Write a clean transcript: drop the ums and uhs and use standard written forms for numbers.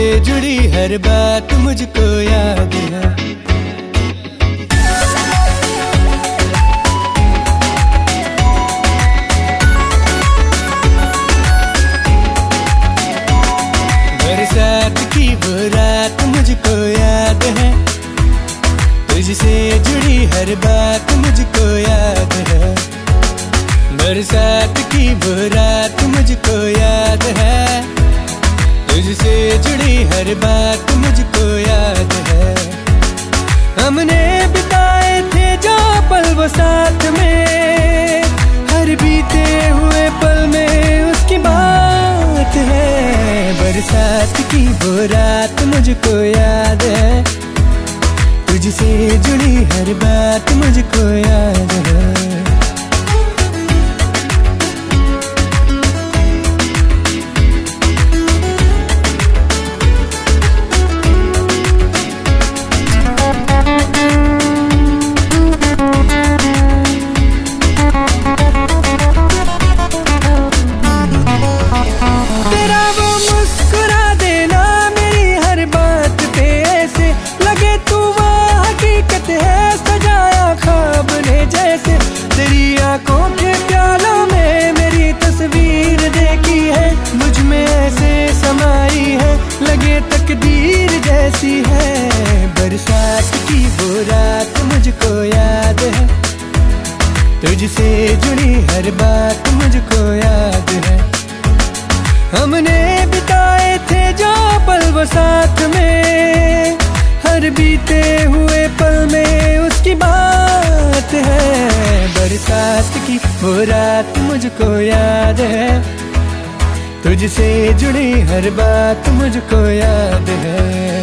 जुड़ी हर बात मुझको याद है। बरसात की वो रात मुझको याद है, तुझसे जुड़ी हर बात मुझको याद है। बरसात की वो रात मुझको याद है, तुझसे जुड़ी हर बात मुझको याद है। हमने बिताए थे जो पल वो साथ में, हर बीते हुए पल में उसकी बात है। बरसात की वो रात मुझको याद है, तुझसे जुड़ी हर बात मुझको याद है। आँखों के प्यालों में मेरी तस्वीर देखी है, मुझ में ऐसे समाई है लगे तकदीर जैसी है। बरसात की वो रात मुझको याद है, तुझसे जुड़ी हर बात मुझको याद है। हमने बिताए थे जो पल वो साथ में, हर बीते हुए पल में उसकी बात है। बरसात की वो रात मुझको याद है, तुझसे जुड़ी हर बात मुझको याद है।